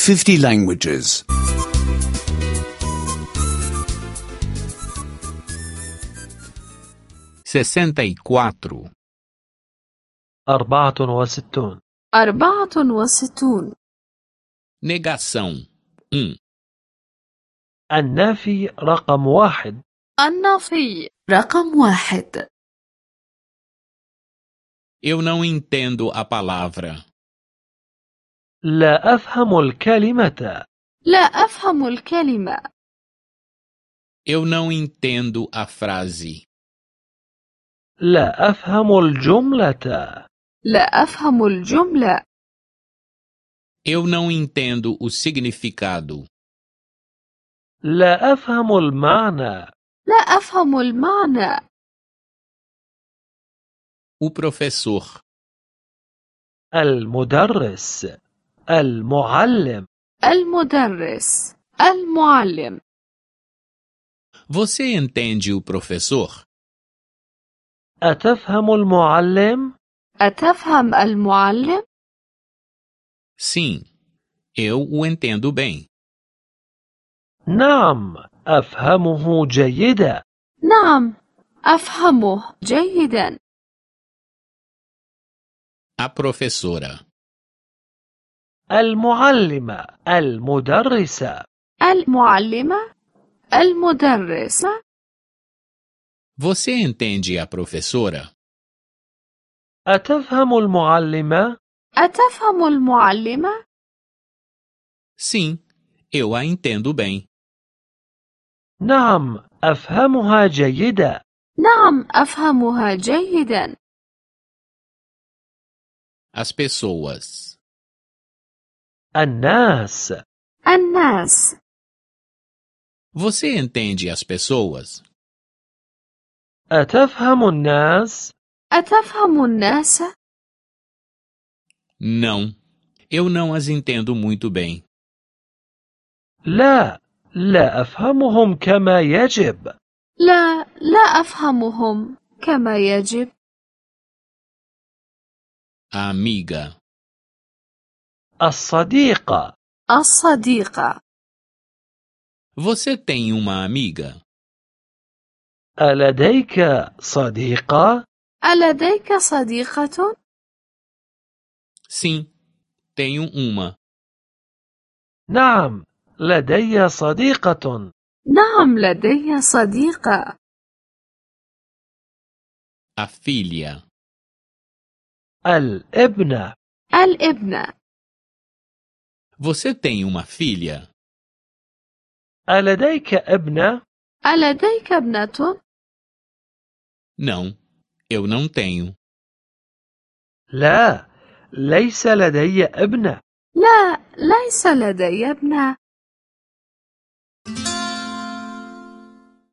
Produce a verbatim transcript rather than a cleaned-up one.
fifty languages. sessenta e quatro. أربعة وستون. أربعة وستون. Negação. um. النافي رقم واحد. النافي رقم واحد. Eu não entendo a palavra. لا أفهم الكلمة. لا أفهم الكلمة. Eu não entendo a frase. لا أفهم الجملة. لا أفهم الجملة. Eu não entendo o significado. لا أفهم المعنى. لا أفهم المعنى. O professor. المدرس. المعلم. المدرس. المعلم. Você entende o professor? أتفهم المعلم؟ أتفهم المعلم؟ Sim, eu o entendo bem. نعم، أفهمه جيدا. نعم، أفهمه جيدا. A professora. المعلمة. المدرسة. المعلمة. المدرسة. Você entende a professora? أتفهم المعلمة؟ أتفهم المعلمة؟ Sim, eu a entendo bem. نعم، أفهمها جيدا. نعم، أفهمها جيدا. As pessoas. الناس. الناس. Você entende as pessoas? أتفهم الناس؟ أتفهم الناس؟ Não, eu não as entendo muito bem. لا، لا أفهمهم كما يجب. لا، لا أفهمهم كما يجب. A amiga. الصديقة. الصديقة. Você tem uma amiga? ألديك صديقة؟ ألديك صديقة؟ Sim, tenho uma. نعم، لدي صديقة. نعم، لدي صديقة. A filha. الابنة. الابنة. Você tem uma filha? ألديك ابنة؟ ألديك ابنة؟ Não, eu não tenho. لا، ليس لدي ابنة. لا، ليس لدي ابنة.